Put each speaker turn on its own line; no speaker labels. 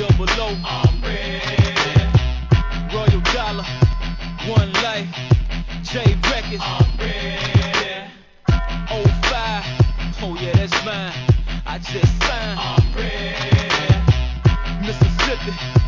double O. I'm ready. Royal Dollar, One Life, J Records. I'm ready. 05, oh yeah, that's mine. I just signed. I'm ready. Mississippi.